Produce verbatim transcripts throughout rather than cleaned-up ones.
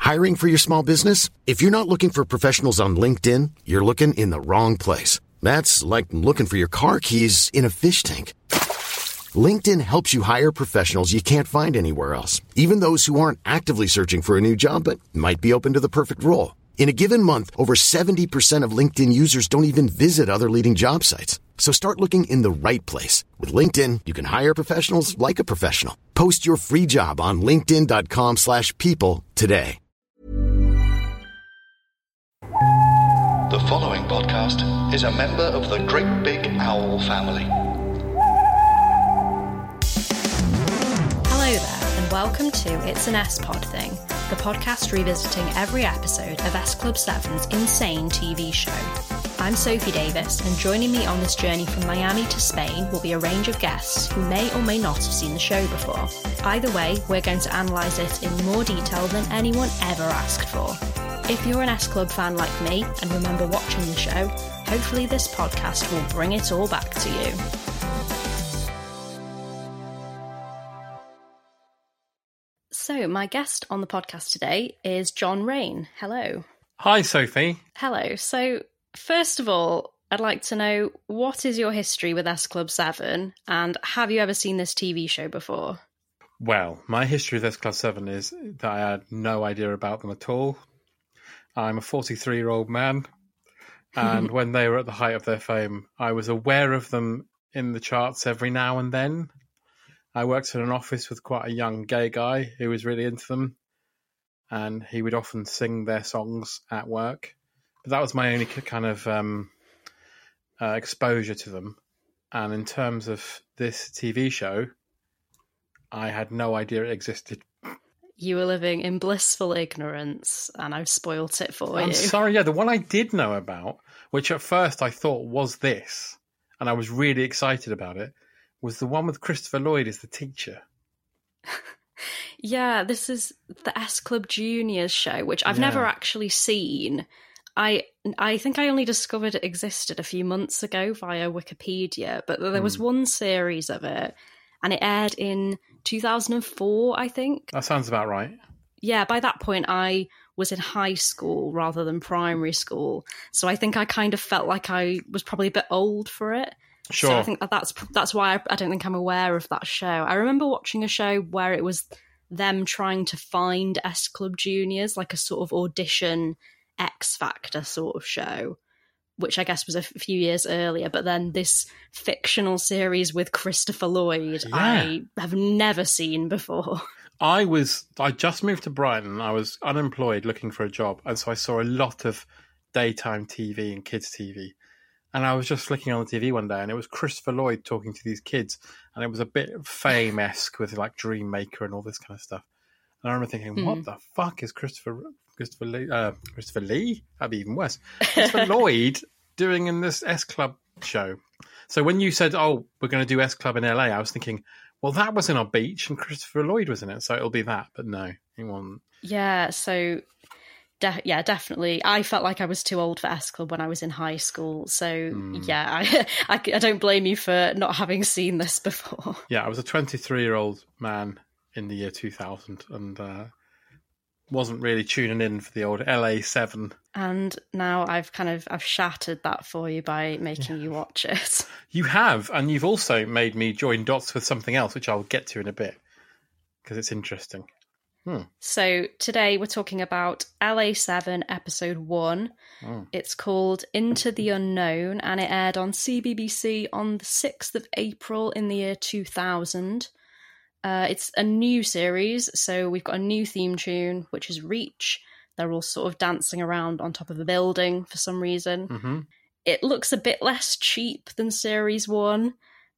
Hiring for your small business? If you're not looking for professionals on LinkedIn, you're looking in the wrong place. That's like looking for your car keys in a fish tank. LinkedIn helps you hire professionals you can't find anywhere else, even those who aren't actively searching for a new job but might be open to the perfect role. In a given month, over seventy percent of LinkedIn users don't even visit other leading job sites. So start looking in the right place. With LinkedIn, you can hire professionals like a professional. Post your free job on linkedin.com slash people today. The following podcast is a member of the Great Big Owl family. Hello there, and welcome to It's an S-Pod Thing, the podcast revisiting every episode of S Club seven's insane T V show. I'm Sophie Davis, and joining me on this journey from Miami to Spain will be a range of guests who may or may not have seen the show before. Either way, we're going to analyse it in more detail than anyone ever asked for. If you're an S Club fan like me and remember watching the show, hopefully this podcast will bring it all back to you. So, my guest on the podcast today is John Rain. Hello. Hi, Sophie. Hello. So, first of all, I'd like to know, what is your history with S Club seven, and have you ever seen this T V show before? Well, my history with S Club seven is that I had no idea about them at all. I'm a forty-three-year-old man, and when they were at the height of their fame, I was aware of them in the charts every now and then. I worked in an office with quite a young gay guy who was really into them, and he would often sing their songs at work. But that was my only kind of um, uh, exposure to them. And in terms of this T V show, I had no idea it existed. You were living in blissful ignorance, and I've spoilt it for I'm you. I'm sorry, yeah, the one I did know about, which at first I thought was this, and I was really excited about it, was the one with Christopher Lloyd as the teacher. Yeah, this is the S Club Juniors show, which I've Yeah. never actually seen. I I think I only discovered it existed a few months ago via Wikipedia, but there was Hmm. one series of it, and it aired in two thousand four, I think. That sounds about right. Yeah, by that point I was in high school rather than primary school, so I think I kind of felt like I was probably a bit old for it. Sure. So I think that that's that's why I, I don't think I'm aware of that show. I remember watching a show where it was them trying to find S Club Juniors, like a sort of audition X Factor sort of show, which I guess was a f- few years earlier. But then this fictional series with Christopher Lloyd, Yeah. I have never seen before. I was, I just moved to Brighton. I was unemployed looking for a job. And so I saw a lot of daytime T V and kids' T V. And I was just flicking on the T V one day, and it was Christopher Lloyd talking to these kids. And it was a bit Fame-esque with like Dream Maker and all this kind of stuff. And I remember thinking, what the fuck is Christopher Christopher Lee? Uh, Christopher Lee? That'd be even worse. Christopher Lloyd doing in this S Club show. So when you said, oh, we're going to do S Club in L A, I was thinking, well, that was in our beach and Christopher Lloyd was in it, so it'll be that. But no, he wasn't. Yeah, so de- yeah, definitely. I felt like I was too old for S Club when I was in high school. So yeah, I, I I don't blame you for not having seen this before. Yeah, I was a twenty-three-year-old man in the year two thousand and uh, wasn't really tuning in for the old L A seven. And now I've kind of I've shattered that for you by making you watch it. You have, and you've also made me join dots with something else, which I'll get to in a bit, because it's interesting. Hmm. So today we're talking about L A seven episode one. Mm. It's called Into the Unknown, and it aired on C B B C on the sixth of April in the year two thousand. Uh, it's a new series, so we've got a new theme tune, which is Reach. They're all sort of dancing around on top of a building for some reason. Mm-hmm. It looks a bit less cheap than series one.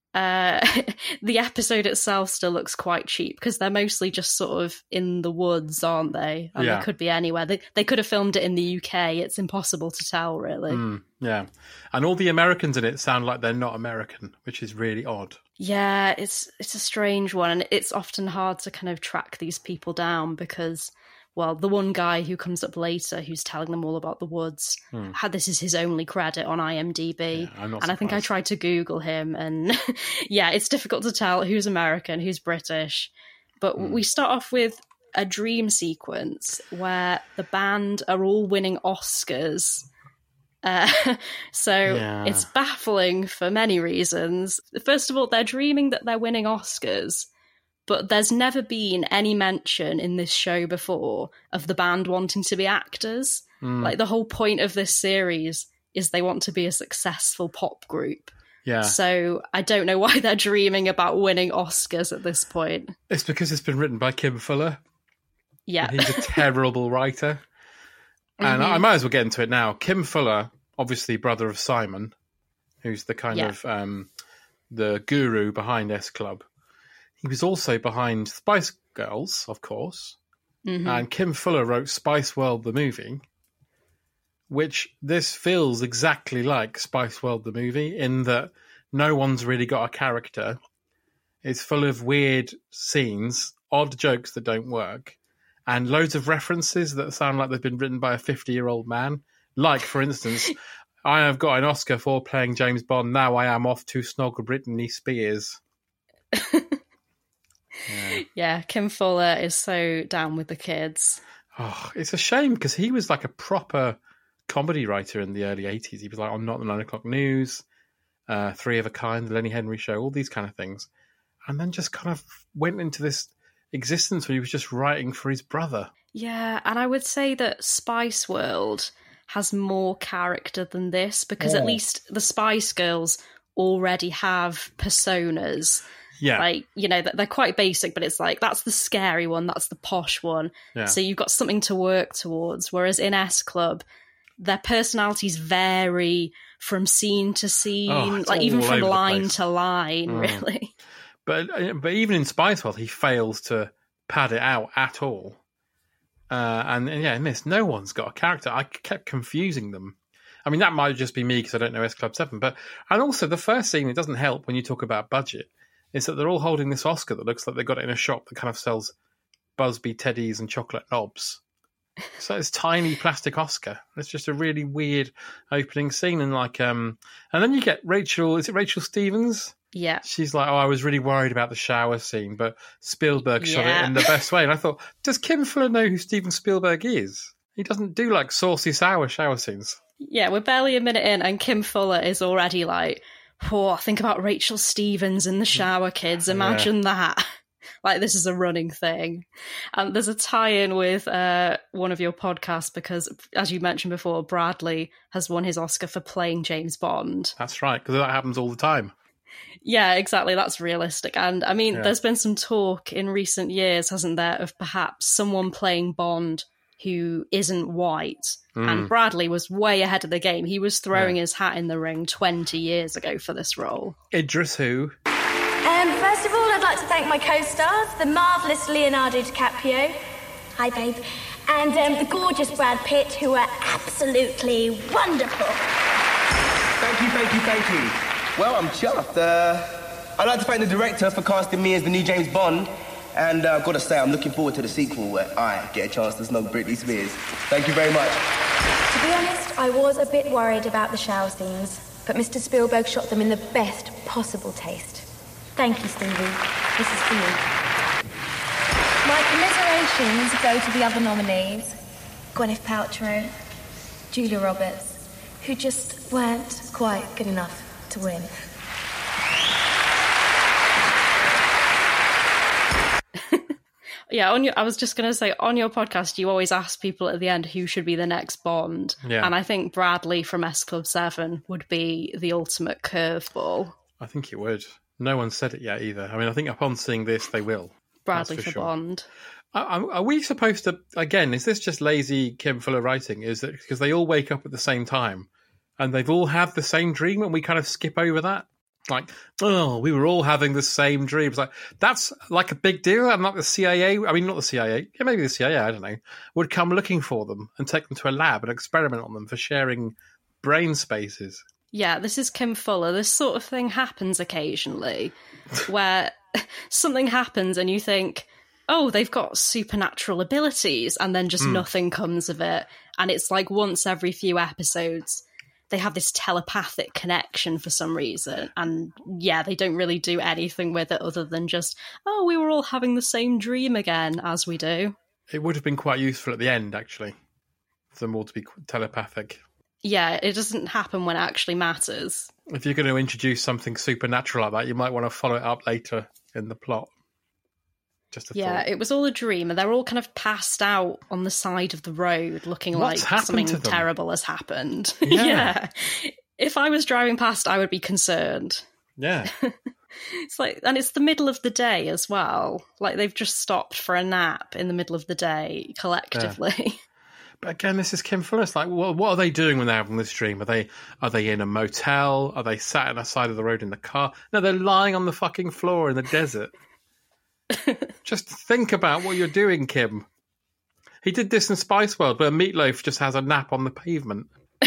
Uh, the episode itself still looks quite cheap because they're mostly just sort of in the woods, aren't they? And Yeah. they could be anywhere. They, they could have filmed it in the U K. It's impossible to tell, really. Mm, yeah. And all the Americans in it sound like they're not American, which is really odd. Yeah, it's it's a strange one, and it's often hard to kind of track these people down because, well, the one guy who comes up later who's telling them all about the woods, Hmm. had this is his only credit on IMDb. Yeah, I'm not and I think I surprised. tried to Google him, and yeah, it's difficult to tell who's American, who's British. But Hmm. we start off with a dream sequence where the band are all winning Oscars. Uh, so Yeah. it's baffling for many reasons. First of all, they're dreaming that they're winning Oscars, but there's never been any mention in this show before of the band wanting to be actors. Mm. Like, the whole point of this series is they want to be a successful pop group. Yeah. So I don't know why they're dreaming about winning Oscars at this point. It's because it's been written by Kim Fuller. Yeah. And he's a terrible writer. And Mhm. I might as well get into it now. Kim Fuller, obviously brother of Simon, who's the kind Yeah. of um, the guru behind S Club. He was also behind Spice Girls, of course. Mhm. And Kim Fuller wrote Spice World, the movie, which this feels exactly like Spice World, the movie, in that no one's really got a character. It's full of weird scenes, odd jokes that don't work, and loads of references that sound like they've been written by a fifty-year-old man. Like, for instance, I have got an Oscar for playing James Bond. Now I am off to snog Britney Spears. Yeah. Yeah, Kim Fuller is so down with the kids. Oh, it's a shame because he was like a proper comedy writer in the early eighties. He was like on Not the Nine O'Clock News, uh, Three of a Kind, The Lenny Henry Show, all these kind of things. And then just kind of went into this existence where he was just writing for his brother. Yeah, and I would say that Spice World has more character than this, because Oh. at least the Spice Girls already have personas. Yeah. Like, you know, they're quite basic, but it's like, that's the scary one, that's the posh one. Yeah. So you've got something to work towards. Whereas in S Club, their personalities vary from scene to scene, Oh, it's like all even over from the line place. to line, Mm. really. But uh, but even in Spice World, he fails to pad it out at all. Uh, and, and yeah, in this, no one's got a character. I kept confusing them. I mean, that might just be me because I don't know S Club seven. But and also the first scene, it doesn't help when you talk about budget, is that they're all holding this Oscar that looks like they got it in a shop that kind of sells Busby teddies and chocolate knobs. So it's tiny plastic Oscar. It's just a really weird opening scene, and like, um, and then you get Rachel. Is it Rachel Stevens? Yeah. She's like, oh, I was really worried about the shower scene, but Spielberg shot Yeah. it in the best way. And I thought, does Kim Fuller know who Steven Spielberg is? He doesn't do like saucy, sour shower scenes. Yeah, we're barely a minute in, and Kim Fuller is already like, oh, think about Rachel Stevens in The Shower Kids. Imagine that. Like, this is a running thing. And there's a tie-in with uh, one of your podcasts because, as you mentioned before, Bradley has won his Oscar for playing James Bond. That's right, because that happens all the time. Yeah, exactly. That's realistic. And I mean, Yeah. there's been some talk in recent years, hasn't there, of perhaps someone playing Bond who isn't white. Mm. And Bradley was way ahead of the game. He was throwing Yeah. his hat in the ring twenty years ago for this role. Idris who? Um, first of all, I'd like to thank my co-stars, the marvellous Leonardo DiCaprio. Hi, babe. And um, the gorgeous Brad Pitt, who are absolutely wonderful. Thank you, thank you, thank you. Well, I'm chuffed. Uh, I'd like to thank the director for casting me as the new James Bond. And uh, I've got to say, I'm looking forward to the sequel where I get a chance to snog Britney Spears. Thank you very much. To be honest, I was a bit worried about the shower scenes, but Mister Spielberg shot them in the best possible taste. Thank you, Stevie. This is for you. My commiserations go to the other nominees. Gwyneth Paltrow, Julia Roberts, who just weren't quite good enough to win. Yeah, on your, I was just going to say, on your podcast, you always ask people at the end who should be the next Bond. Yeah. And I think Bradley from S Club seven would be the ultimate curveball. I think it would. No one said it yet either. I mean, I think upon seeing this, they will. Bradley That's for, for sure. Bond. Are, are are we supposed to, again, is this just lazy Kim Fuller writing? Is it because they all wake up at the same time and they've all had the same dream and we kind of skip over that? Like, oh, we were all having the same dreams. Like, that's like a big deal. And like the C I A, I mean, not the C I A, yeah, maybe the C I A, I don't know, would come looking for them and take them to a lab and experiment on them for sharing brain spaces. Yeah, this is Kim Fuller. This sort of thing happens occasionally where something happens and you think, oh, they've got supernatural abilities, and then just Mm. nothing comes of it. And it's like once every few episodes, they have this telepathic connection for some reason. And yeah, they don't really do anything with it other than just, oh, we were all having the same dream again, as we do. It would have been quite useful at the end, actually, for them all to be telepathic. Yeah, it doesn't happen when it actually matters. If you're going to introduce something supernatural like that, you might want to follow it up later in the plot. Just a yeah, thought. It was all a dream, and they're all kind of passed out on the side of the road, looking What's like happened something to them? terrible has happened. Yeah. yeah. If I was driving past, I would be concerned. Yeah. It's like, and it's the middle of the day as well. Like they've just stopped for a nap in the middle of the day collectively. Yeah. But again, this is Kim Fuller. It's like, well, what are they doing when they're having this dream? Are they are they in a motel? Are they sat on the side of the road in the car? No, they're lying on the fucking floor in the desert. Just think about what you're doing, Kim. He did this in Spice World, where Meatloaf just has a nap on the pavement.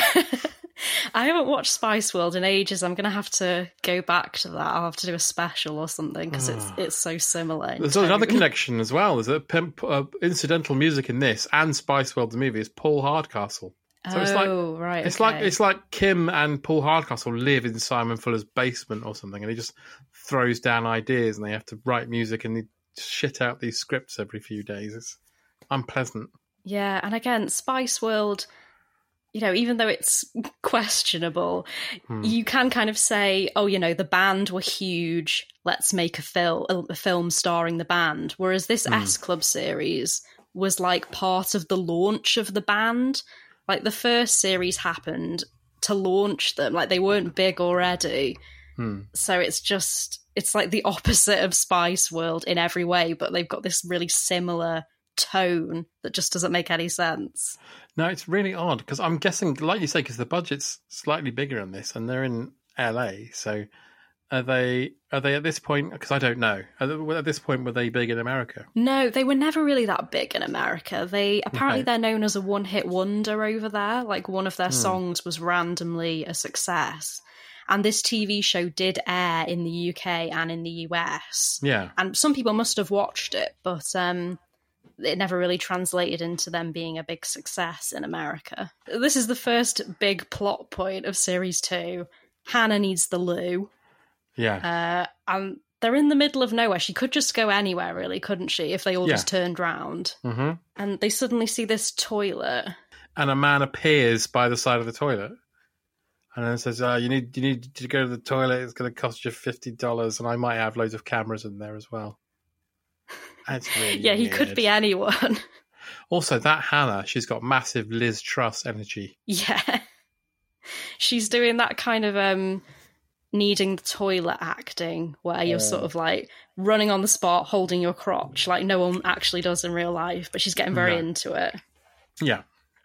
I haven't watched Spice World in ages. I'm going to have to go back to that. I'll have to do a special or something because it's it's so similar. There's another connection as well. There's a pimp, uh, incidental music in this and Spice World the movie is Paul Hardcastle. So oh, it's like, right. It's okay. like it's like Kim and Paul Hardcastle live in Simon Fuller's basement or something, and he just throws down ideas, and they have to write music and they shit out these scripts every few days. It's unpleasant. Yeah, and again, Spice World, you know, even though it's questionable, hmm. you can kind of say, oh, you know, the band were huge, let's make a, fil- a film starring the band. Whereas this hmm. S Club series was like part of the launch of the band. Like the first series happened to launch them. Like they weren't big already. Hmm. So it's just, it's like the opposite of Spice World in every way, but they've got this really similar tone that just doesn't make any sense. No, it's really odd because I'm guessing, like you say, because the budget's slightly bigger on this, and they're in L A. So, are they? Are they at this point? Because I don't know. Are they, at this point, were they big in America? No, they were never really that big in America. They apparently okay. they're known as a one-hit wonder over there. Like one of their hmm. songs was randomly a success, and this T V show did air in the U K and in the U S. Yeah, and some people must have watched it, but um. it never really translated into them being a big success in America. This is the first big plot point of series two. Hannah needs the loo. Yeah. Uh, and they're in the middle of nowhere. She could just go anywhere, really, couldn't she, if they all yeah. just turned round. Mm-hmm. And they suddenly see this toilet. And a man appears by the side of the toilet. And then says, uh, you need you need to go to the toilet. It's going to cost you fifty dollars. And I might have loads of cameras in there as well. That's really yeah, he weird. could be anyone. Also, that Hannah, she's got massive Liz Truss energy. Yeah. She's doing that kind of um, needing the toilet acting where you're uh, sort of like running on the spot, holding your crotch, like no one actually does in real life, but she's getting very no. into it. Yeah.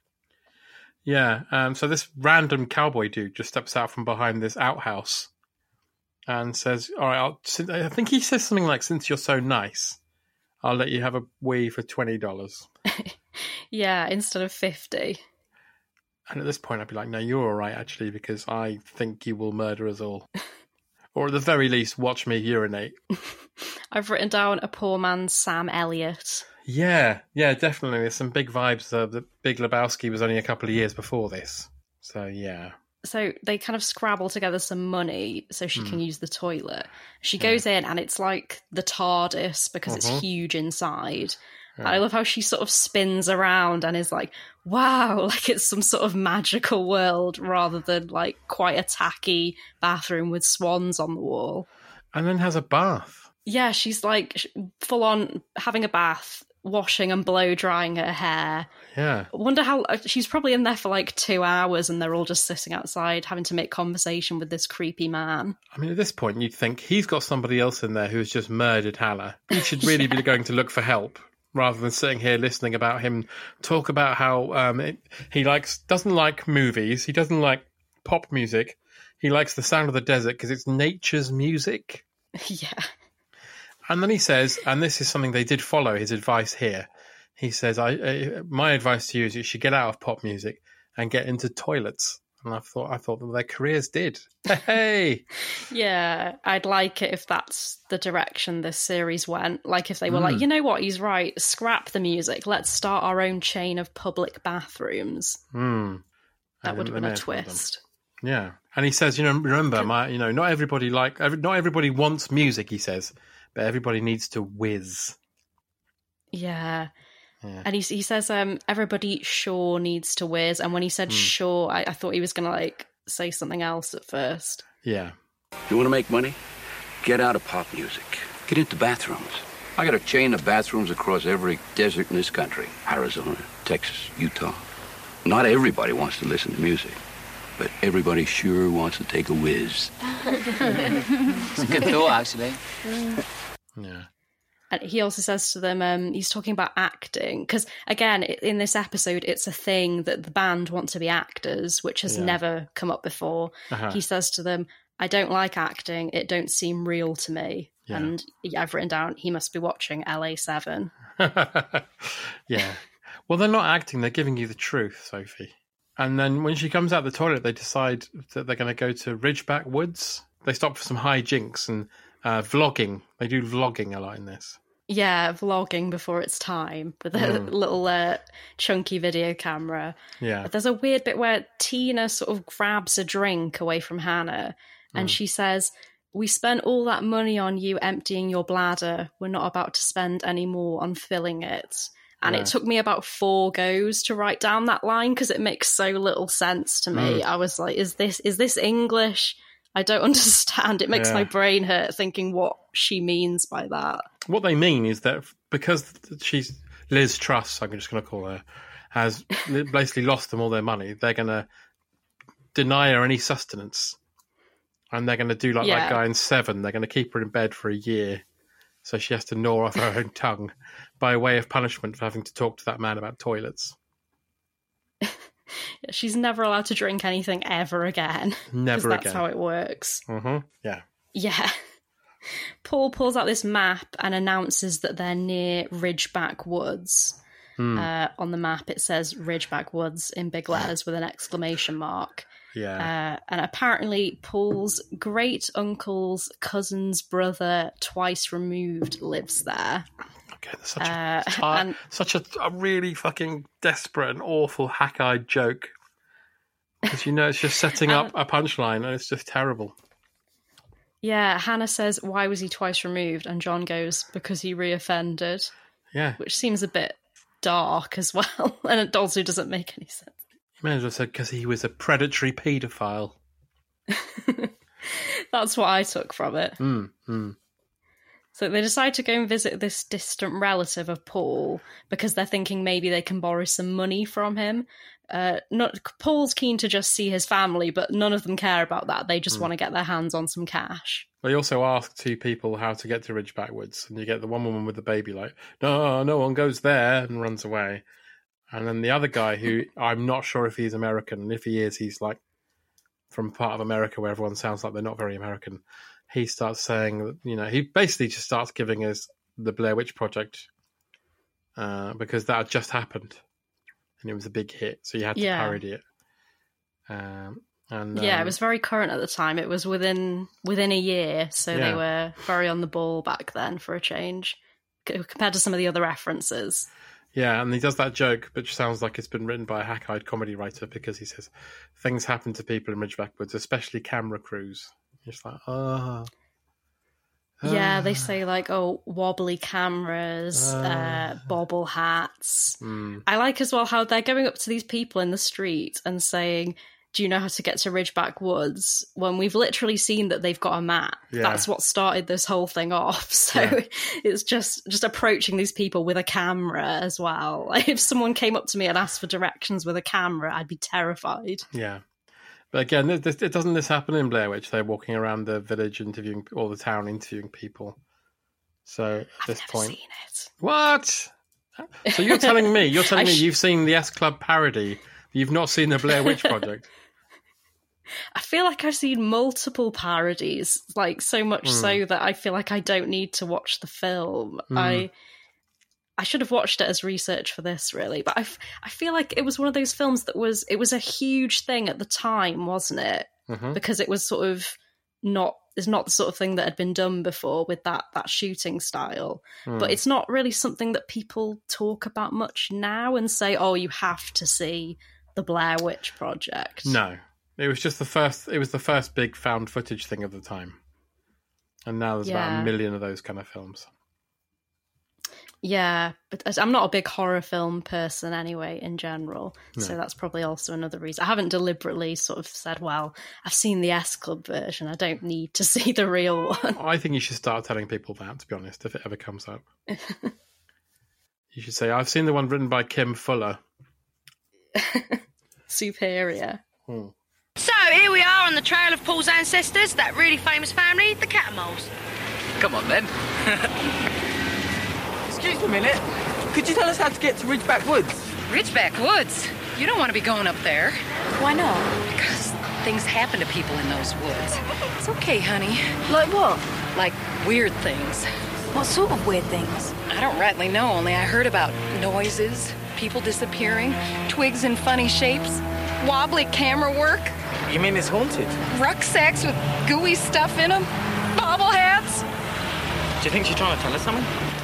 Yeah. Um, so this random cowboy dude just steps out from behind this outhouse and says, all right, I'll, I think he says something like, since you're so nice, I'll let you have a wee for twenty dollars. Yeah, instead of fifty. And at this point, I'd be like, no, you're all right, actually, because I think you will murder us all. Or at the very least, watch me urinate. I've written down a poor man's Sam Elliott. Yeah, yeah, definitely. There's some big vibes. Uh, the Big Lebowski was only a couple of years before this. So, yeah. So they kind of scrabble together some money so she mm. can use the toilet. She goes yeah. in and it's like the TARDIS because uh-huh. it's huge inside. Yeah. I love how she sort of spins around and is like, wow, like it's some sort of magical world rather than like quite a tacky bathroom with swans on the wall. And then has a bath. Yeah, she's like full on having a bath, washing and blow drying her hair. Yeah. I wonder how, she's probably in there for like two hours and they're all just sitting outside having to make conversation with this creepy man. I mean, at this point, you'd think he's got somebody else in there who's just murdered Hannah. He should really yeah. be going to look for help rather than sitting here listening about him talk about how um, it, he likes doesn't like movies. He doesn't like pop music. He likes the sound of the desert because it's nature's music. Yeah. And then he says, and this is something they did follow his advice here. He says, "I, I my advice to you is you should get out of pop music and get into toilets." And I thought, I thought that their careers did. Hey, yeah, I'd like it if that's the direction this series went. Like if they were Mm. like, you know what, he's right. Scrap the music. Let's start our own chain of public bathrooms. Mm. That And would have they been may a have done. twist. Yeah, and he says, you know, remember, my, you know, not everybody like, every, not everybody wants music. He says, but everybody needs to whiz. Yeah. Yeah. And he he says, um, everybody sure needs to whiz. And when he said Mm. sure, I, I thought he was going to like say something else at first. Yeah. You want to make money? Get out of pop music. Get into bathrooms. I got a chain of bathrooms across every desert in this country. Arizona, Texas, Utah. Not everybody wants to listen to music, but everybody sure wants to take a whiz. It's a good thought, actually. Yeah. And he also says to them, um, he's talking about acting, because again, i- in this episode, it's a thing that the band want to be actors, which has Yeah. never come up before. Uh-huh. He says to them, I don't like acting, it don't seem real to me. Yeah. And yeah, I've written down, he must be watching L A seven. Yeah. Well, they're not acting, they're giving you the truth, Sophie. And then when she comes out the toilet, they decide that they're going to go to Ridgeback Woods. They stop for some hijinks and uh, vlogging. They do vlogging a lot in this. Yeah, vlogging before it's time with a Mm. little uh, chunky video camera. Yeah. But there's a weird bit where Tina sort of grabs a drink away from Hannah and Mm. she says, we spent all that money on you emptying your bladder. We're not about to spend any more on filling it. And Yeah. it took me about four goes to write down that line because it makes so little sense to me. Mm. I was like, is this is this English? I don't understand. It makes Yeah. my brain hurt thinking what she means by that. What they mean is that because she's Liz Truss, I'm just going to call her, has basically lost them all their money, they're going to deny her any sustenance. And they're going to do like Yeah. that guy in Seven. They're going to keep her in bed for a year. So she has to gnaw off her own tongue by way of punishment for having to talk to that man about toilets. She's never allowed to drink anything ever again. 'Cause Never that's again. how it works. Mm-hmm. Yeah. Yeah. Paul pulls out this map and announces that they're near Ridgeback Woods. Hmm. Uh, on the map, it says Ridgeback Woods in big letters with an exclamation mark. Yeah. Uh, and apparently, Paul's great uncle's cousin's brother, twice removed, lives there. Okay, that's such, Uh, a, ti- and- such a, a really fucking desperate and awful hack-eyed joke. Because you know it's just setting up a punchline and it's just terrible. Yeah, Hannah says, why was he twice removed? And John goes, because he reoffended. Yeah. Which seems a bit dark as well. And it also doesn't make any sense. You may as well say because he was a predatory paedophile. That's what I took from it. Mm, mm. So they decide to go and visit this distant relative of Paul because they're thinking maybe they can borrow some money from him. Uh, not Paul's keen to just see his family, but none of them care about that. They just Mm. want to get their hands on some cash. They also ask two people how to get to Ridgeback Woods, and you get the one woman with the baby like, no, no one goes there, and runs away. And then the other guy, who I'm not sure if he's American, and if he is, he's like from part of America where everyone sounds like they're not very American. He starts saying, that, you know, he basically just starts giving us the Blair Witch Project uh, because that had just happened, and it was a big hit, so you had to Yeah. parody it. Um, and Yeah, um, it was very current at the time. It was within within a year, so they Yeah. were very on the ball back then for a change c- compared to some of the other references. Yeah, and he does that joke, which sounds like it's been written by a hack-eyed comedy writer because he says things happen to people in Ridgeback Woods, especially camera crews. It's like, oh. Yeah, they say like, oh, wobbly cameras, uh, bobble hats. Mm. I like as well how they're going up to these people in the street and saying, do you know how to get to Ridgeback Woods? When we've literally seen that they've got a map. Yeah. That's what started this whole thing off. So Yeah. it's just just approaching these people with a camera as well. Like, if someone came up to me and asked for directions with a camera, I'd be terrified. Yeah. But again, it, it doesn't this happen in Blair Witch? They're walking around the village interviewing, or the town interviewing people. So at I've this never point, seen it. what? So you're telling me, you're telling I me sh- you've seen the S Club parody, you've not seen the Blair Witch Project? I feel like I've seen multiple parodies, like so much Mm. so that I feel like I don't need to watch the film. Mm. I I should have watched it as research for this, really. But I, f- I feel like it was one of those films that was, it was a huge thing at the time, wasn't it? Mhm. Because it was sort of not, it's not the sort of thing that had been done before with that, that shooting style. Mm. But it's not really something that people talk about much now and say, oh, you have to see the Blair Witch Project. No. It was just the first, it was the first big found footage thing of the time. And now there's about Yeah. a million of those kind of films. Yeah, but I'm not a big horror film person anyway, in general. No. So that's probably also another reason. I haven't deliberately sort of said, well, I've seen the S Club version. I don't need to see the real one. I think you should start telling people that, to be honest, if it ever comes up. You should say, I've seen the one written by Kim Fuller. Superior. Hmm. So, here we are on the trail of Paul's ancestors, that really famous family, the Catamoles. Come on, then. Excuse me a minute. Could you tell us how to get to Ridgeback Woods? Ridgeback Woods? You don't want to be going up there. Why not? Because things happen to people in those woods. It's okay, honey. Like what? Like weird things. What sort of weird things? I don't rightly know, only I heard about noises, people disappearing, twigs in funny shapes, wobbly camera work. You mean it's haunted? Rucksacks with gooey stuff in them, bobbleheads. Do you think she's trying to tell us something?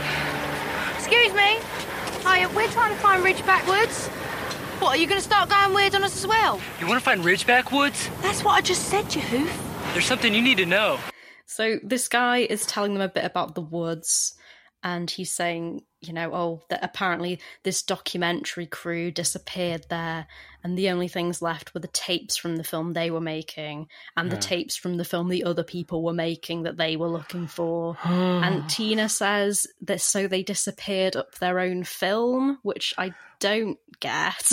Excuse me. Hiya, we're trying to find Ridgeback Woods. What, are you going to start going weird on us as well? You want to find Ridgeback Woods? That's what I just said, you hoof. There's something you need to know. So this guy is telling them a bit about the woods, and he's saying, you know, oh, that apparently this documentary crew disappeared there, and the only things left were the tapes from the film they were making, and Yeah. the tapes from the film the other people were making that they were looking for. And Tina says that so they disappeared up their own film, which I don't get.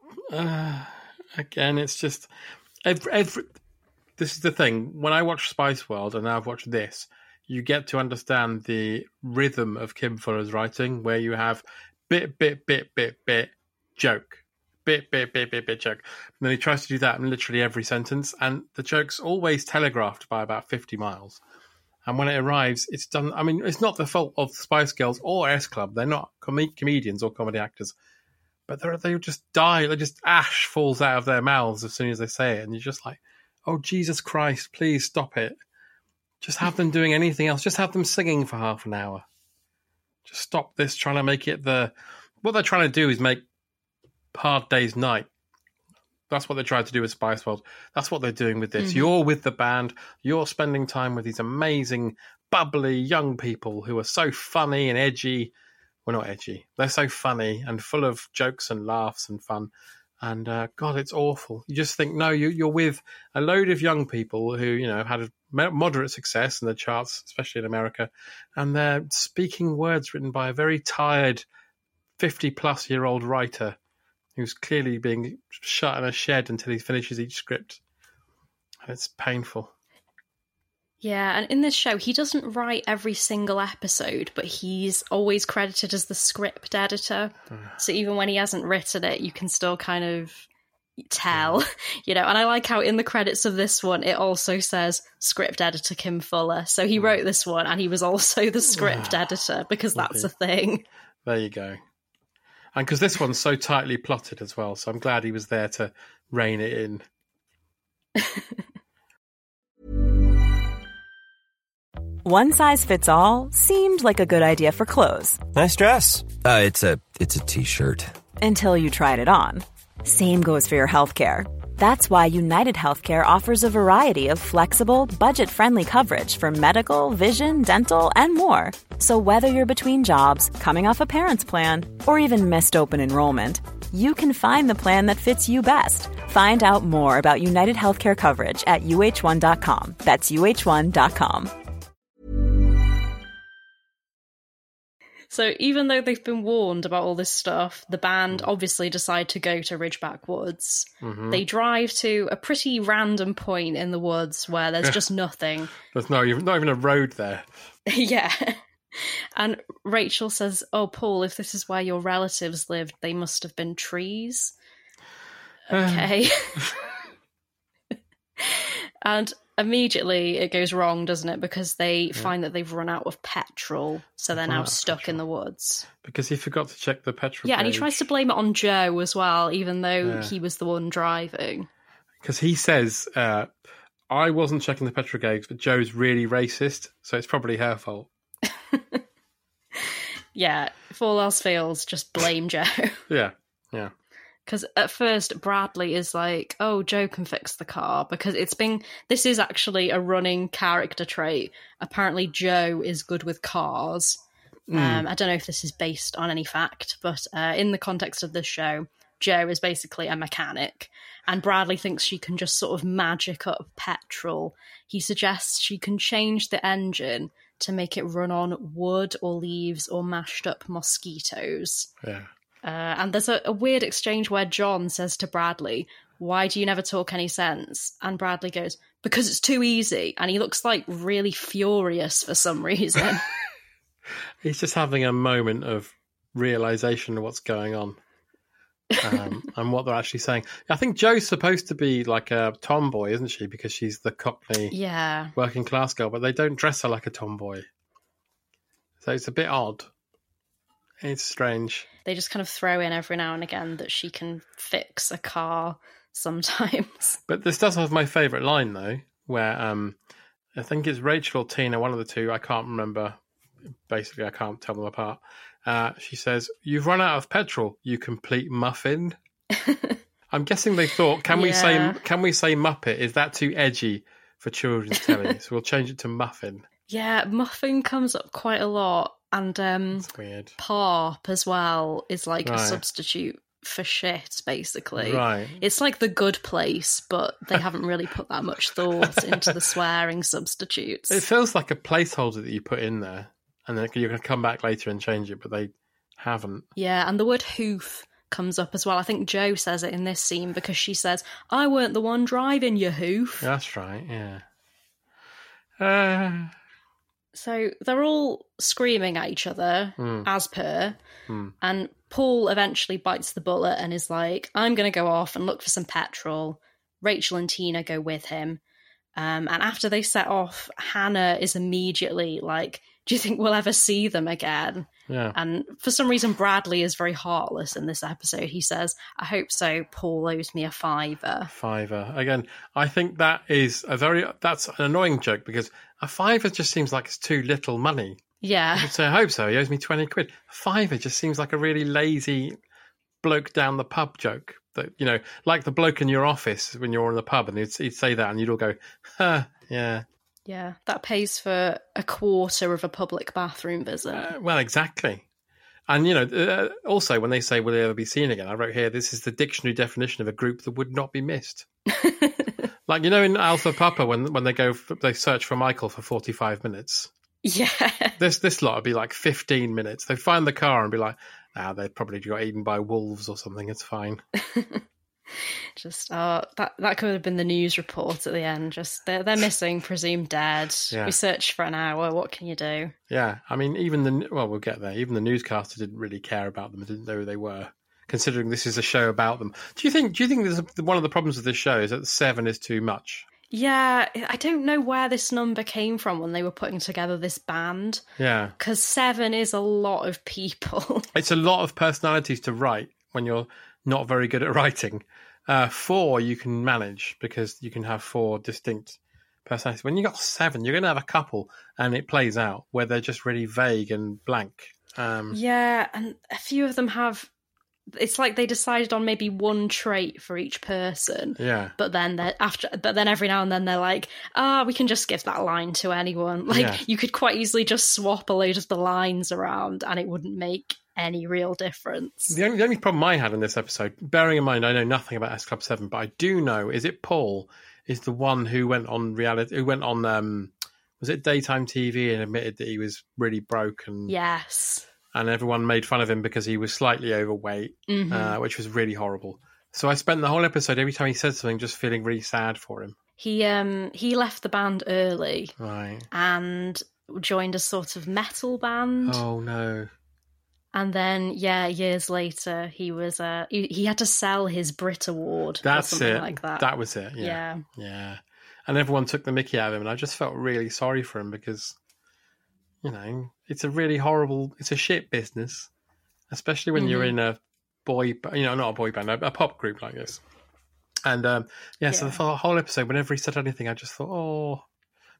Uh, again, it's just every, every. This is the thing. When I watch Spice World and now I've watched this, you get to understand the rhythm of Kim Fuller's writing, where you have bit, bit, bit, bit, bit, joke, bit, bit, bit, bit, bit, joke. And then he tries to do that in literally every sentence, and the joke's always telegraphed by about fifty miles. And when it arrives, it's done. I mean, it's not the fault of Spice Girls or S Club. They're not com- comedians or comedy actors. But they're, they just die. They just ash falls out of their mouths as soon as they say it. And you're just like, oh, Jesus Christ, please stop it. Just have them doing anything else. Just have them singing for half an hour. Just stop this trying to make it the... What they're trying to do is make Hard Day's Night. That's what they tried to do with Spice World. That's what they're doing with this. Mm-hmm. You're with the band. You're spending time with these amazing, bubbly young people who are so funny and edgy. Well, not edgy. They're so funny and full of jokes and laughs and fun. And, uh, God, it's awful. You just think, no, you, you're with a load of young people who, you know, have had a moderate success in the charts, especially in America, and they're speaking words written by a very tired fifty-plus-year-old writer who's clearly being shut in a shed until he finishes each script. And it's painful. Yeah, and in this show, he doesn't write every single episode, but he's always credited as the script editor. Mm. So even when he hasn't written it, you can still kind of tell, yeah. you know. And I like how in the credits of this one, it also says script editor Kim Fuller. So he mm. wrote this one, and he was also the script editor, because that's a thing. There you go. And because this one's so tightly plotted as well, so I'm glad he was there to rein it in. One size fits all seemed like a good idea for clothes. Nice dress. Uh, it's a it's a t-shirt. Until you tried it on. Same goes for your healthcare. That's why United Healthcare offers a variety of flexible, budget-friendly coverage for medical, vision, dental, and more. So whether you're between jobs, coming off a parent's plan, or even missed open enrollment, you can find the plan that fits you best. Find out more about United Healthcare coverage at U H one dot com. That's U H one dot com. So even though they've been warned about all this stuff, the band obviously decide to go to Ridgeback Woods. Mm-hmm. They drive to a pretty random point in the woods where there's just nothing. There's no, not even a road there. Yeah. And Rachel says, oh, Paul, if this is where your relatives lived, they must have been trees. Okay. And immediately it goes wrong, doesn't it? Because they yeah. find that they've run out of petrol, so they're now stuck petrol. in the woods. Because he forgot to check the petrol Yeah, gauge. And he tries to blame it on Joe as well, even though yeah. he was the one driving. Because he says, uh, I wasn't checking the petrol gauge, but Joe's really racist, so it's probably her fault. Yeah, if all else fails, just blame Joe. Yeah, yeah. Because at first Bradley is like, oh, Joe can fix the car, because it's been, this is actually a running character trait. Apparently Joe is good with cars, Mm. Um, I don't know if this is based on any fact, but uh, in the context of this show, Jo is basically a mechanic, and Bradley thinks she can just sort of magic up petrol. He suggests she can change the engine to make it run on wood or leaves or mashed up mosquitoes. Yeah. Uh, and there's a, a weird exchange where John says to Bradley, "Why do you never talk any sense?" And Bradley goes, "Because it's too easy." And he looks like really furious for some reason. He's just having a moment of realization of what's going on. um, and what they're actually saying. I think Jo's supposed to be like a tomboy, isn't she? Because she's the Cockney yeah. working class girl, but they don't dress her like a tomboy. So it's a bit odd. It's strange. They just kind of throw in every now and again that she can fix a car sometimes. But this does have my favourite line, though, where um, I think it's Rachel or Tina, one of the two, I can't remember. Basically, I can't tell them apart. Uh, she says, "You've run out of petrol, you complete muffin." I'm guessing they thought, can we Yeah. say can we say Muppet? Is that too edgy for children's telly? So we'll change it to muffin. Yeah, muffin comes up quite a lot. And um, weird. Pop as well is like Right. a substitute for shit, basically. Right. It's like The Good Place, but they haven't really put that much thought into the swearing substitutes. It feels like a placeholder that you put in there, and then you're going to come back later and change it, but they haven't. Yeah, and the word hoof comes up as well. I think Jo says it in this scene because she says, "I weren't the one driving you, hoof." That's right, yeah. Uh... So they're all screaming at each other, Mm. as per, Mm. and Paul eventually bites the bullet and is like, "I'm going to go off and look for some petrol." Rachel and Tina go with him. Um, and after they set off, Hannah is immediately like, "Do you think we'll ever see them again?" Yeah. And for some reason, Bradley is very heartless in this episode. He says, "I hope so. Paul owes me a fiver." Fiver. Again, I think that is a very, that's an annoying joke because a fiver just seems like it's too little money. Yeah. I would say, I hope so. He owes me twenty quid. A fiver just seems like a really lazy bloke down the pub joke. That, you know, like the bloke in your office when you're in the pub and he'd, he'd say that and you'd all go, huh, yeah. Yeah, that pays for a quarter of a public bathroom visit. Uh, well, exactly. And, you know, uh, also when they say, will they ever be seen again? I wrote here, this is the dictionary definition of a group that would not be missed. Like, you know, in Alpha Papa, when when they go, they search for Michael for forty-five minutes. Yeah. This this lot would be like fifteen minutes. They find the car and be like, ah, they probably got eaten by wolves or something. It's fine. Just, uh, that, that could have been the news report at the end. Just, they're, they're missing, presumed dead. Yeah. We searched for an hour. What can you do? Yeah, I mean, even the, well, we'll get there. Even the newscaster didn't really care about them, didn't know who they were, considering this is a show about them. Do you think, do you think there's a, one of the problems with this show is that seven is too much? Yeah, I don't know where this number came from when they were putting together this band. Yeah. Because seven is a lot of people. It's a lot of personalities to write when you're not very good at writing. Uh, four you can manage because you can have four distinct personalities. When you got seven, you're going to have a couple, and it plays out where they're just really vague and blank. Um, Yeah, and a few of them have... It's like they decided on maybe one trait for each person. Yeah. But then they're after but then every now and then they're like, ah, we can just give that line to anyone. Like Yeah. you could quite easily just swap a load of the lines around and it wouldn't make any real difference. The only, the only problem I had in this episode, bearing in mind I know nothing about S Club seven, but I do know, is it Paul is the one who went on reality, who went on, um, was it daytime T V and admitted that he was really broke and Yes. and everyone made fun of him because he was slightly overweight, Mhm. uh, which was really horrible. So I spent the whole episode, every time he said something, just feeling really sad for him. He um he left the band early Right. and joined a sort of metal band. Oh, no. And then, yeah, years later, he was uh, he, he had to sell his Brit Award That's or something it. like that. That was it, yeah. Yeah. Yeah. And everyone took the mickey out of him, and I just felt really sorry for him because, you know, it's a really horrible, it's a shit business, especially when you're Mhm. in a boy, you know, not a boy band, a, a pop group like this. And, um, yeah, so Yeah. the whole episode, whenever he said anything, I just thought, oh,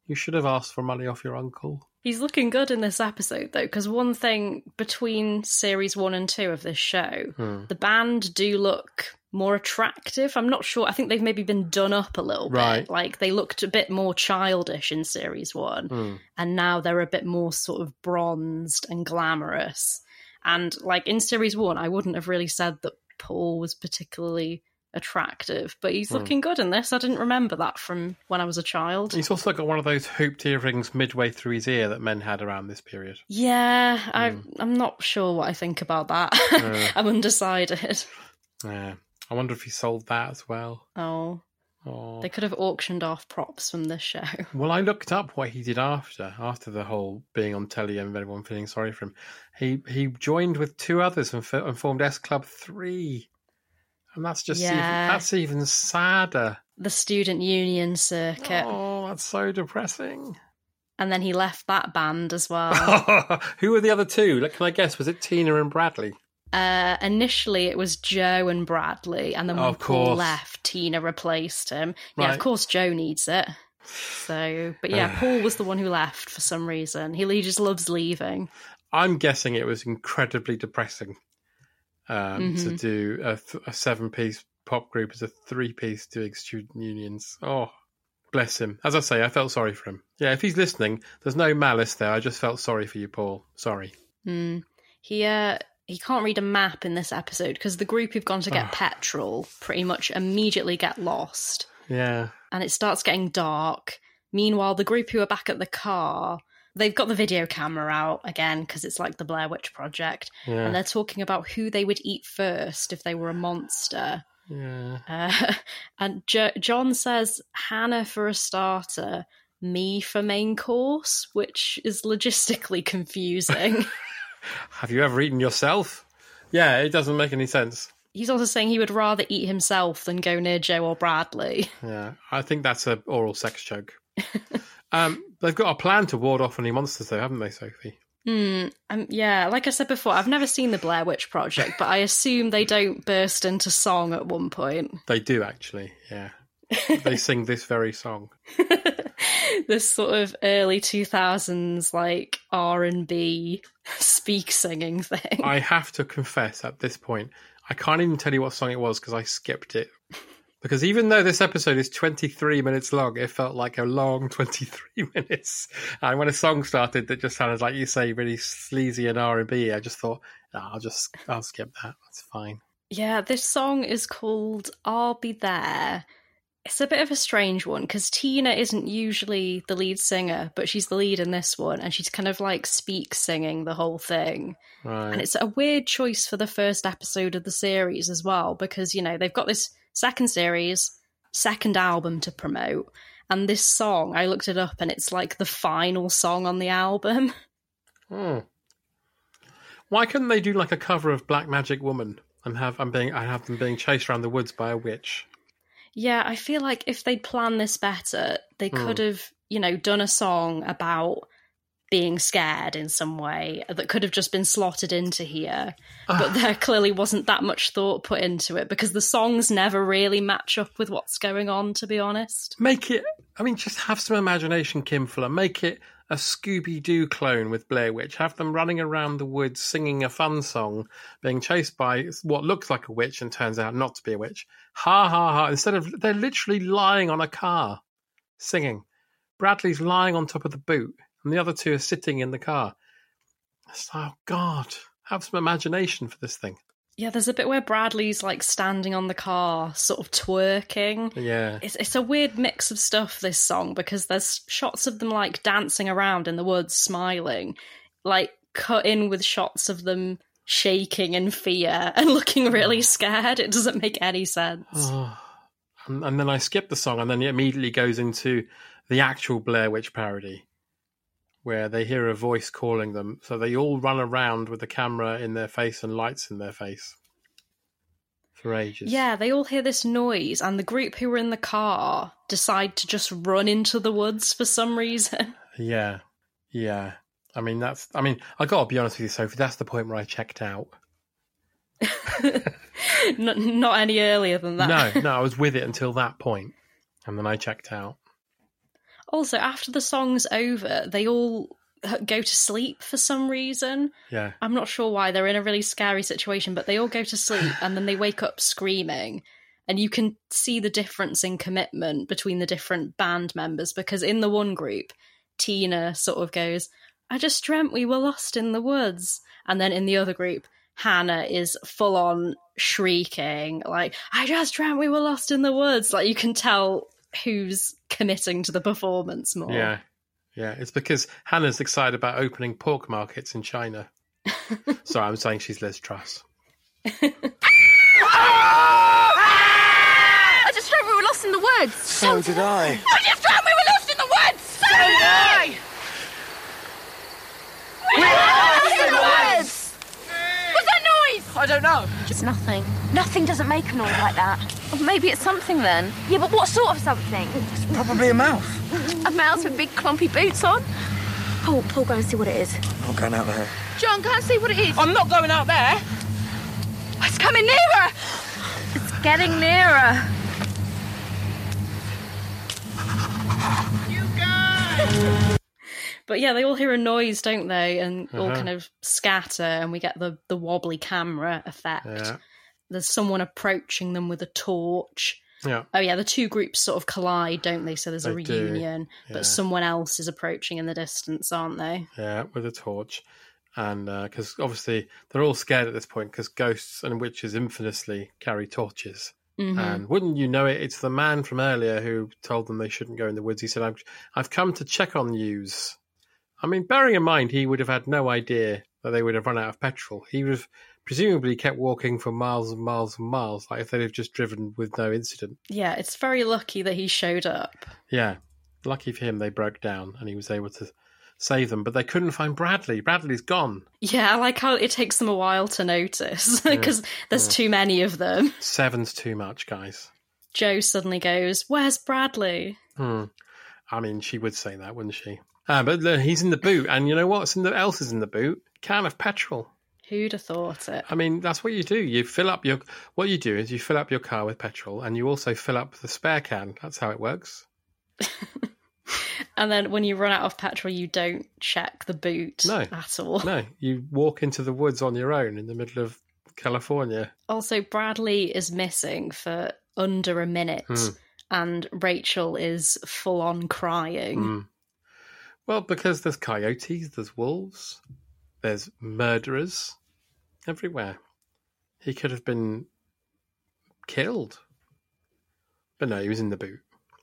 You should have asked for money off your uncle. He's looking good in this episode, though, because one thing between series one and two of this show, Hmm. the band do look more attractive. I'm not sure. I think they've maybe been done up a little Right. bit. Like, they looked a bit more childish in series one, Hmm. and now they're a bit more sort of bronzed and glamorous. And, like, in series one, I wouldn't have really said that Paul was particularly attractive, but he's Hmm. looking good in this. I didn't remember that from when I was a child. He's also got one of those hooped earrings midway through his ear that men had around this period. Yeah, I, I'm not sure what I think about that. Uh. I'm undecided. Yeah. I wonder if he sold that as well. Oh, Oh. they could have auctioned off props from this show. Well, I looked up what he did after, after the whole being on telly and everyone feeling sorry for him. He he joined with two others and, f- and formed S Club three. And that's just Yeah. even, that's even sadder. The student union circuit. Oh, that's so depressing. And then he left that band as well. Who were the other two? Like, can I guess? Was it Tina and Bradley? Uh, initially, it was Joe and Bradley, and then when Oh, of Paul course. left, Tina replaced him. Yeah, Right. of course, Joe needs it. So, but yeah, Paul was the one who left for some reason. He, he just loves leaving. I'm guessing it was incredibly depressing um, to Mhm. do a, th- a seven-piece pop group as a three-piece doing student unions. Oh, bless him. As I say, I felt sorry for him. Yeah, if he's listening, there's no malice there. I just felt sorry for you, Paul. Sorry. Mm. He uh, he can't read a map in this episode because the group who've gone to get Ugh. petrol pretty much immediately get lost, Yeah. and it starts getting dark. Meanwhile, the group who are back at the car, they've got the video camera out again because it's like the Blair Witch Project, Yeah. and they're talking about who they would eat first if they were a monster. Yeah. Uh, and jo- John says Hannah for a starter, me for main course, which is logistically confusing. Have you ever eaten yourself? Yeah, it doesn't make any sense. He's also saying he would rather eat himself than go near Joe or Bradley. Yeah, I think that's a oral sex joke. um, they've got a plan to ward off any monsters, though, haven't they, Sophie? Hmm. Um, yeah, like I said before, I've never seen the Blair Witch Project, but I assume they don't burst into song at one point. They do, actually, yeah. They sing this very song. This sort of early two thousands, like, R and B speak singing thing. I have to confess at this point, I can't even tell you what song it was because I skipped it. Because even though this episode is twenty-three minutes long, it felt like a long twenty-three minutes. And when a song started that just sounded like you say really sleazy and R and B, I just thought, no, I'll just I'll skip that. That's fine. Yeah, this song is called I'll Be There. It's a bit of a strange one because Tina isn't usually the lead singer, but she's the lead in this one, and she's kind of like speak singing the whole thing. Right. And it's a weird choice for the first episode of the series as well, because, you know, they've got this second series, second album to promote, and this song, I looked it up, and it's like the final song on the album. Hmm. Why couldn't they do like a cover of Black Magic Woman and have I'm being I have them being chased around the woods by a witch? Yeah, I feel like if they'd planned this better, they Hmm. could have, you know, done a song about being scared in some way that could have just been slotted into here. But there clearly wasn't that much thought put into it because the songs never really match up with what's going on, to be honest. Make it, I mean, just have some imagination, Kim Fuller. Make it a Scooby-Doo clone with Blair Witch. Have them running around the woods singing a fun song, being chased by what looks like a witch and turns out not to be a witch. Ha, ha, ha. Instead of, they're literally lying on a car singing. Bradley's lying on top of the boot and the other two are sitting in the car. It's like, oh, God, have some imagination for this thing. Yeah, there's a bit where Bradley's like standing on the car, sort of twerking. Yeah. It's it's a weird mix of stuff, this song, because there's shots of them like dancing around in the woods, smiling, like cut in with shots of them shaking in fear and looking really scared. It doesn't make any sense. Oh. And, and then I skip the song, and then it immediately goes into the actual Blair Witch parody, where they hear a voice calling them. So they all run around with the camera in their face and lights in their face for ages. Yeah, they all hear this noise, and the group who were in the car decide to just run into the woods for some reason. Yeah. Yeah. I mean, that's, I mean, I gotta be honest with you, Sophie, that's the point where I checked out. not, not any earlier than that. No, no, I was with it until that point, and then I checked out. Also, after the song's over, they all go to sleep for some reason. Yeah. I'm not sure why. They're in a really scary situation, but they all go to sleep and then they wake up screaming. And you can see the difference in commitment between the different band members, because in the one group, Tina sort of goes, I just dreamt we were lost in the woods. And then in the other group, Hannah is full on shrieking, like, I just dreamt we were lost in the woods. Like, you can tell who's committing to the performance more. Yeah. Yeah, it's because Hannah's excited about opening pork markets in China. Sorry, I'm saying she's Liz Truss. I just dreamt we were lost in the woods. So did I. I just dreamt we were lost in the woods. So did I. We were lost in the woods. What's that noise? I don't know. It's nothing. Nothing doesn't make a noise like that. Or maybe it's something then. Yeah, but what sort of something? It's probably a mouse. A mouse with big clumpy boots on? Oh, Paul, go and see what it is. I'm going out there. John, go and see what it is. I'm not going out there. It's coming nearer. It's getting nearer. You guys! But yeah, they all hear a noise, don't they? And all Uh-huh. kind of scatter, and we get the, the wobbly camera effect. Yeah. There's someone approaching them with a torch. Yeah. Oh yeah, the two groups sort of collide, don't they? So there's a They do, reunion, yeah. but someone else is approaching in the distance, aren't they? Yeah, with a torch. And because uh, obviously they're all scared at this point because ghosts and witches infamously carry torches. Mhm. And wouldn't you know it, it's the man from earlier who told them they shouldn't go in the woods. He said, I've, I've come to check on yous. I mean, bearing in mind, he would have had no idea that they would have run out of petrol. He would have presumably kept walking for miles and miles and miles, like if they'd have just driven with no incident. Yeah, it's very lucky that he showed up. Yeah, lucky for him, they broke down and he was able to save them, but they couldn't find Bradley. Bradley's gone. Yeah, I like how it takes them a while to notice, because there's Yeah. too many of them. Seven's too much, guys. Jo suddenly goes, where's Bradley? Hmm. I mean, she would say that, wouldn't she? Ah, but uh, he's in the boot, and you know what's in the else is in the boot? Can of petrol. Who'd have thought it? I mean, that's what you do. You fill up your. What you do is you fill up your car with petrol, and you also fill up the spare can. That's how it works. And then when you run out of petrol, you don't check the boot No. at all. No, you walk into the woods on your own in the middle of California. Also, Bradley is missing for under a minute, Hmm. and Rachel is full on crying. Mm. Well, because there's coyotes, there's wolves, there's murderers everywhere. He could have been killed. But no, he was in the boot.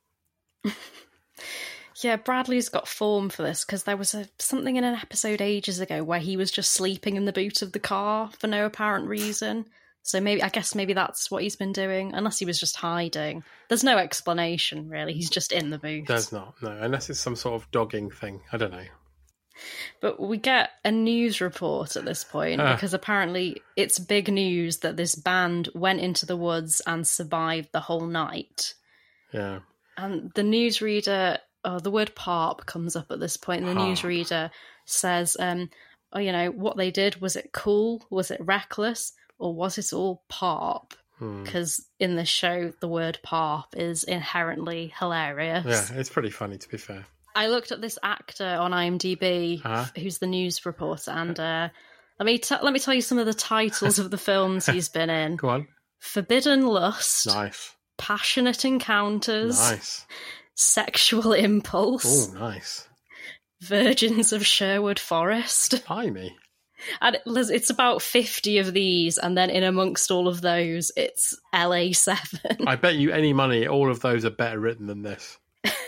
Yeah, Bradley's got form for this, because there was a, something in an episode ages ago where he was just sleeping in the boot of the car for no apparent reason. So maybe, I guess maybe that's what he's been doing, unless he was just hiding. There's no explanation, really. He's just in the boot. There's not, no, unless it's some sort of dogging thing. I don't know. But we get a news report at this point, Ah. because apparently it's big news that this band went into the woods and survived the whole night. Yeah. And the newsreader, oh, the word parp comes up at this point, and the Parp. newsreader says, um, oh, you know, what they did, was it cool? Was it reckless? Or was it all parp? Hmm. Because in this show, the word parp is inherently hilarious. Yeah, it's pretty funny, to be fair. I looked at this actor on IMDb, Uh-huh. who's the news reporter, and uh, let me t- let me tell you some of the titles of the films he's been in. Go on. Forbidden Lust, Nice. Passionate Encounters, Nice. Sexual Impulse, Oh, nice. Virgins of Sherwood Forest. Blimey. And it- it's about fifty of these, and then in amongst all of those, it's L A seven. I bet you any money all of those are better written than this.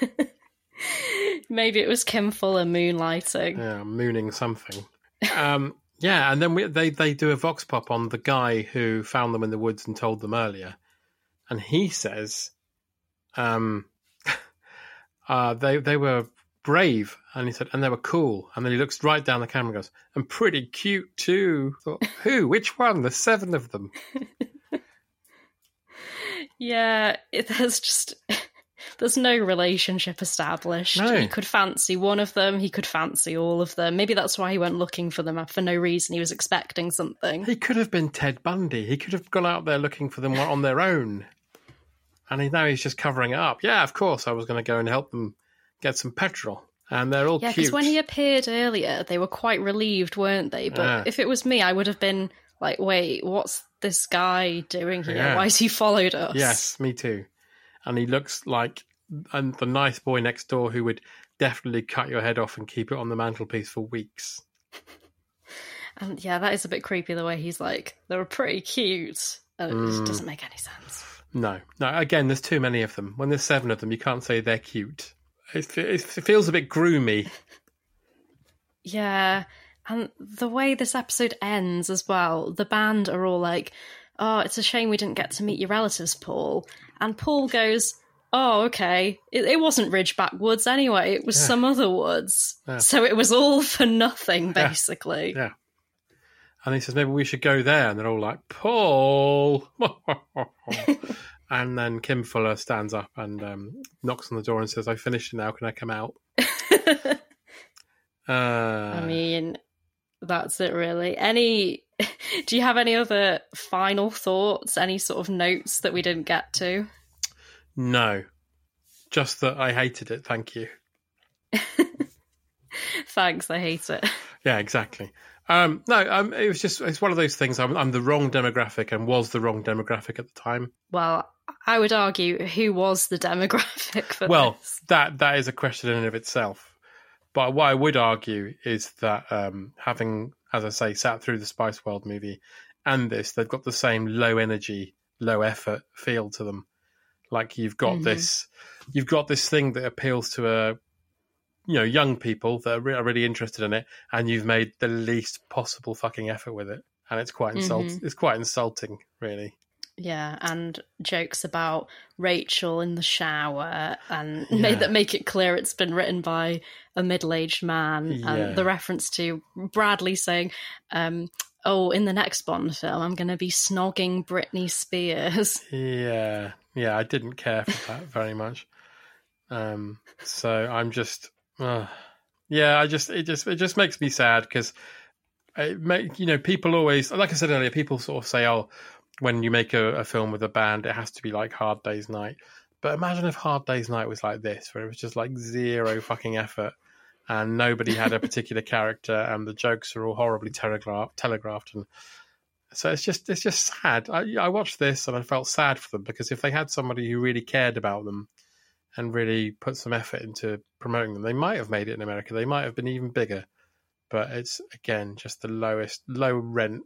Maybe it was Kim Fuller moonlighting. Yeah, mooning something. Um, yeah, and then we, they, they do a vox pop on the guy who found them in the woods and told them earlier. And he says um, uh, they they were brave, and he said, and they were cool. And then he looks right down the camera and goes, and pretty cute too. I thought, who? Which one? There's seven of them. Yeah, it, there's just... There's no relationship established. No. He could fancy one of them, he could fancy all of them. Maybe that's why he went looking for them for no reason. He was expecting something. He could have been Ted Bundy. He could have gone out there looking for them on their own. And he, now he's just covering it up. Yeah, of course, I was going to go and help them get some petrol. And they're all yeah, cute. because when he appeared earlier, they were quite relieved, weren't they? But Yeah. if it was me, I would have been like, wait, what's this guy doing here? Yeah. Why has he followed us? Yes, me too. And he looks like and the nice boy next door who would definitely cut your head off and keep it on the mantelpiece for weeks. And yeah, that is a bit creepy, the way he's like, they were pretty cute. And it just Mm. doesn't make any sense. No. No, again, there's too many of them. When there's seven of them, you can't say they're cute. It, it, it feels a bit groomy. Yeah, and the way this episode ends as well, the band are all like, oh, it's a shame we didn't get to meet your relatives, Paul. And Paul goes, oh, okay, it, it wasn't Ridgeback Woods anyway, it was Yeah. some other woods. Yeah. So it was all for nothing, Yeah. basically. Yeah. And he says, maybe we should go there. And they're all like, Paul. And then Kim Fuller stands up and um, knocks on the door and says, I finished it now. Can I come out? uh, I mean, that's it, really. Any? Do you have any other final thoughts? Any sort of notes that we didn't get to? No. Just that I hated it. Thank you. Thanks, I hate it. Yeah, exactly. Um, no, um, it was just, it's one of those things. I'm, I'm the wrong demographic and was the wrong demographic at the time. Well, I would argue who was the demographic for Well, this? that that is a question in and of itself. But what I would argue is that um, having, as I say, sat through the Spice World movie and this, they've got the same low energy, low effort feel to them. Like you've got Mhm. this, you've got this thing that appeals to a, you know, young people that are, re- are really interested in it, and you've made the least possible fucking effort with it, and it's quite insult. Mhm. It's quite insulting, really. Yeah, and jokes about Rachel in the shower, and Yeah. made that make it clear it's been written by a middle-aged man, Yeah. and the reference to Bradley saying, um, "Oh, in the next Bond film, I'm going to be snogging Britney Spears." Yeah, yeah, I didn't care for that very much. Um, so I'm just, uh, yeah, I just it just it just makes me sad because it make you know people always, like I said earlier, people sort of say, oh, when you make a, a film with a band, it has to be like Hard Day's Night. But imagine if Hard Day's Night was like this, where it was just like zero fucking effort, and nobody had a particular character, and the jokes are all horribly telegraph- telegraphed, and so it's just it's just sad. I, I watched this and I felt sad for them because if they had somebody who really cared about them and really put some effort into promoting them, they might have made it in America. They might have been even bigger. But it's again just the lowest, low rent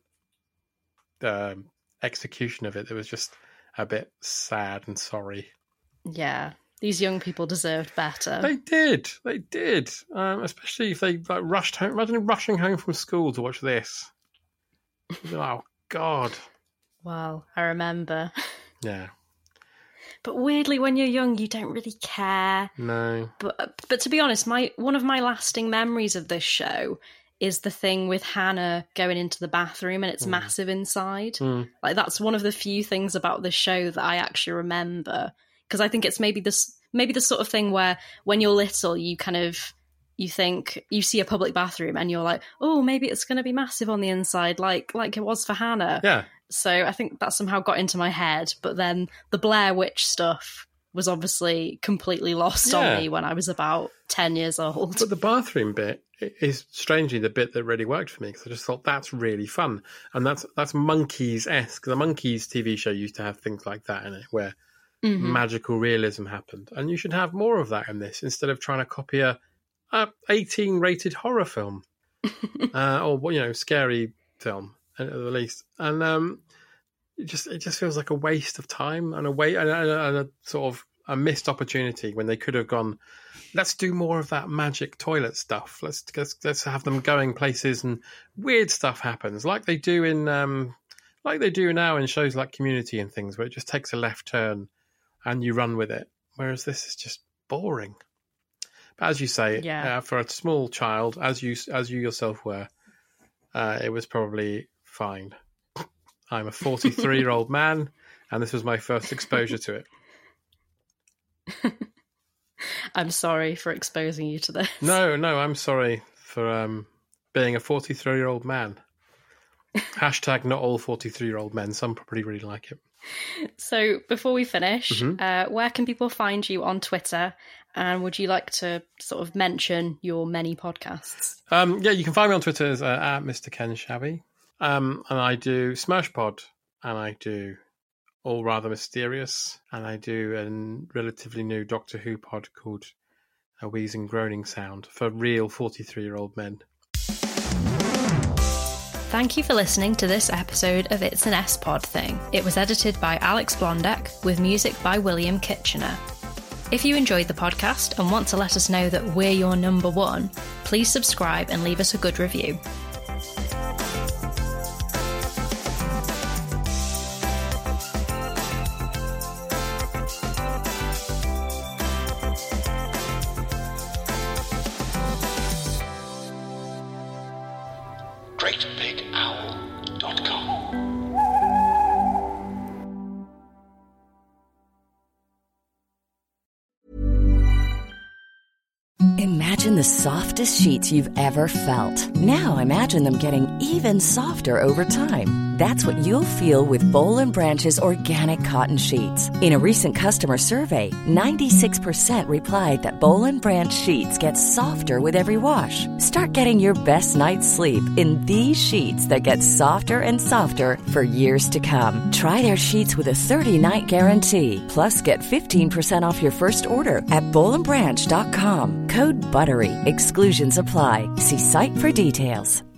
um, execution of it. It was just a bit sad and sorry. Yeah, these young people deserved better. They did. They did. Um, especially if they like rushed home. Imagine rushing home from school to watch this. Oh, God. Well, I remember. Yeah. But weirdly, when you're young, you don't really care. No. But but to be honest, my one of my lasting memories of this show is the thing with Hannah going into the bathroom and it's Mm. massive inside. Mm. Like that's one of the few things about this show that I actually remember, because I think it's maybe this maybe the sort of thing where when you're little, you kind of you think you see a public bathroom and you're like, oh, maybe it's going to be massive on the inside, like like it was for Hannah. Yeah. So I think that somehow got into my head. But then the Blair Witch stuff was obviously completely lost Yeah. on me when I was about ten years old. But the bathroom bit is strangely the bit that really worked for me because I just thought that's really fun. And that's that's Monkeys-esque. The Monkeys T V show used to have things like that in it where Mhm. magical realism happened. And you should have more of that in this instead of trying to copy a, a eighteen rated horror film uh, or, you know, scary film at the least. And um, it just it just feels like a waste of time and a way and a, and a sort of a missed opportunity when they could have gone, let's do more of that magic toilet stuff. Let's let's, let's have them going places and weird stuff happens like they do in um, like they do now in shows like Community and things where it just takes a left turn and you run with it. Whereas this is just boring. But as you say, Yeah. uh, for a small child, as you as you yourself were, uh, it was probably fine. I'm a forty-three-year-old man, and this was my first exposure to it. I'm sorry for exposing you to this. No, no, I'm sorry for um, being a forty-three-year-old man. Hashtag not all forty-three-year-old men. Some probably really like it. So before we finish, Mhm. uh, where can people find you on Twitter? And would you like to sort of mention your many podcasts? Um, yeah, you can find me on Twitter as uh, at Mister Ken Shabby. Um, and I do Smash Pod, and I do All Rather Mysterious, and I do a relatively new Doctor Who pod called A Wheezing Groaning Sound for real forty-three-year-old men. Thank you for listening to this episode of It's an S-Pod Thing. It was edited by Alex Blondek with music by William Kitchener. If you enjoyed the podcast and want to let us know that we're your number one, please subscribe and leave us a good review. great big owl dot com. Imagine the softest sheets you've ever felt. Now imagine them getting even softer over time. That's what you'll feel with Boll and Branch's organic cotton sheets. In a recent customer survey, ninety-six percent replied that Boll and Branch sheets get softer with every wash. Start getting your best night's sleep in these sheets that get softer and softer for years to come. Try their sheets with a thirty-night guarantee. Plus, get fifteen percent off your first order at boll and branch dot com. Code BUTTERY. Exclusions apply. See site for details.